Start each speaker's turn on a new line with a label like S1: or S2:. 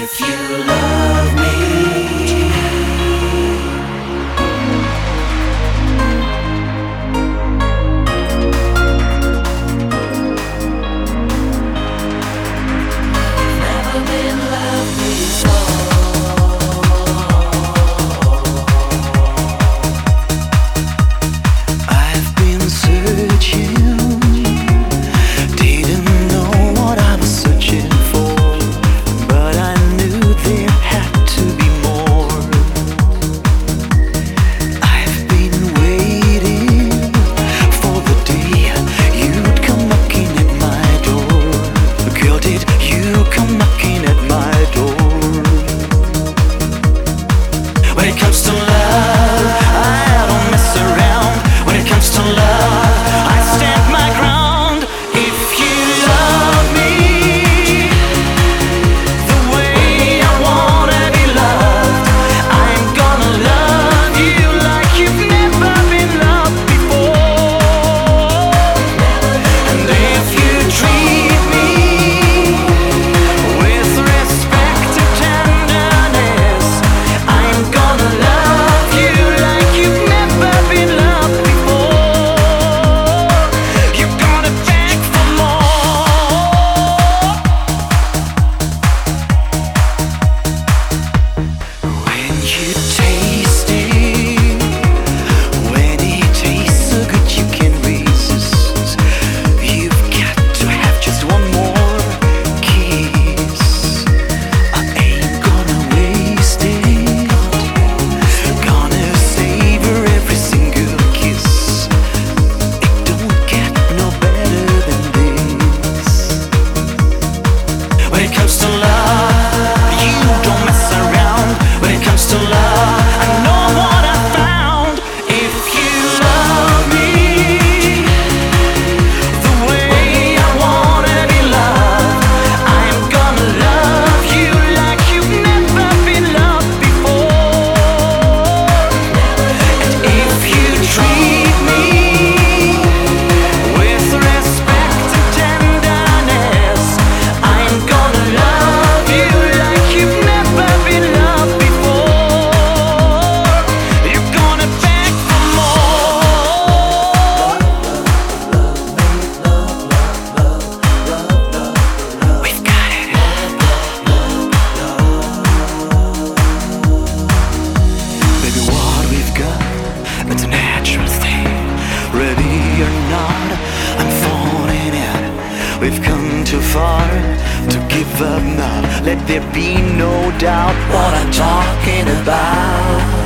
S1: If you love me, never been loved before.
S2: I've been searching, didn't know what I was searching for, but I knew there had to be more. I've been waiting for the day you'd come knocking at my door. Girl, did you come knocking at my door? When it comes to love, I don't mess around. When it comes to love, I stand my ground. If you love me the way I wanna be loved, I'm gonna love you like you've never been loved before. And if you treat me with respect and tenderness, I'm gonna love you like you've never been loved before. You're gonna beg for more. When you taste it, when it tastes so good you can resist, you've got to have just one more kiss. I ain't gonna waste it, gonna savor every single kiss. It don't get no better than this. When it comes to love, you don't mess around. When it comes to love, I know what I found. If you love me the way I wanna be loved, I'm gonna love you like you've never been loved before. And if you treat me with respect and tenderness, I'm gonna love you like you've never been loved before. You're gonna beg for more. We've got it. Baby, what we've got, it's a natural thing. Ready or not, I'm falling in. We've come too far to give up now. Let there be no doubt what I'm talking about.